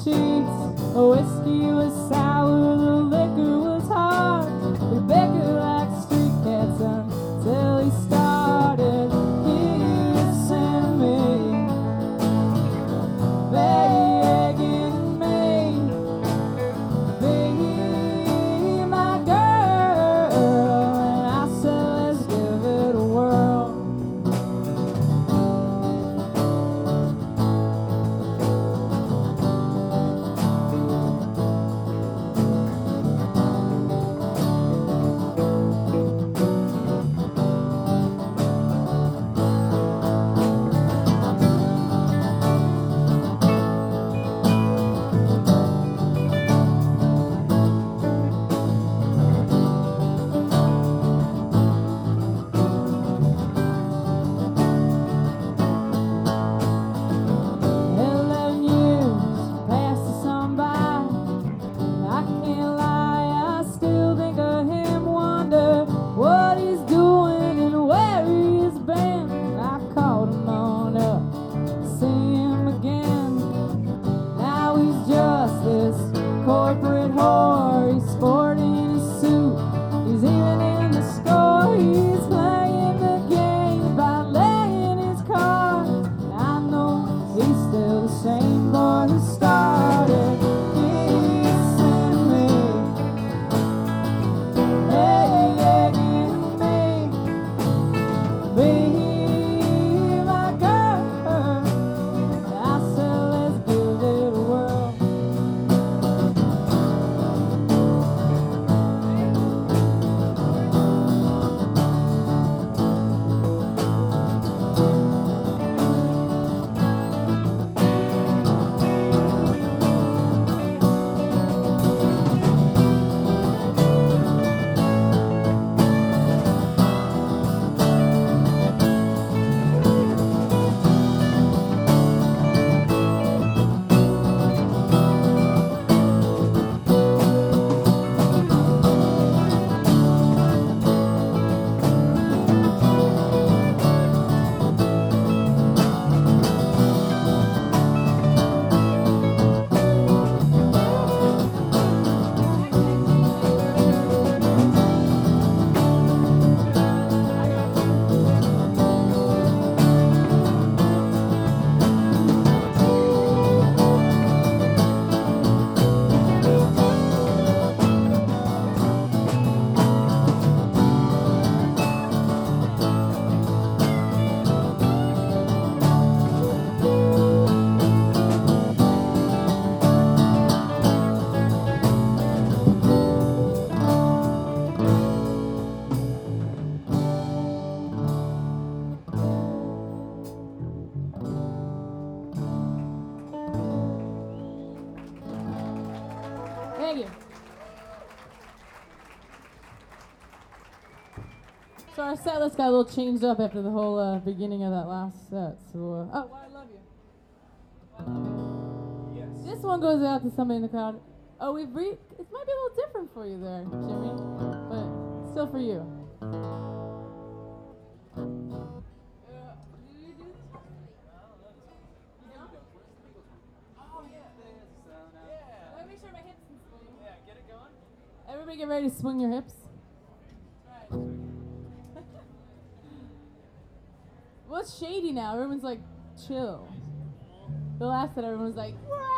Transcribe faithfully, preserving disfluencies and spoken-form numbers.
sheets. The whiskey was sour, the liquor was hard. We bickered like street cats until he started kissing me, begging me, be my girl. And I said, let's give it a whirl. Eleven years passed us on by. I can't lie, I still think of him. Wonder what he's doing and where he's been. I called him on up, see him again. Now he's just this corporate whore. He's sporting his suit, he's even in the score. He's playing the game by laying his cards. And I know he's still the same boy who started kissing me, begging me, be my girl. I said, let's give it a whirl. Thank you. So our set list got a little changed up after the whole uh, beginning of that last set. So, uh, oh, I love you. Yes. This one goes out to somebody in the crowd. Oh, we've re- it might be a little different for you there, Jimmy, but still for you. Everybody get ready to swing your hips. Right. Well, it's shady now. Everyone's like, chill. The last set, everyone was like, whoa!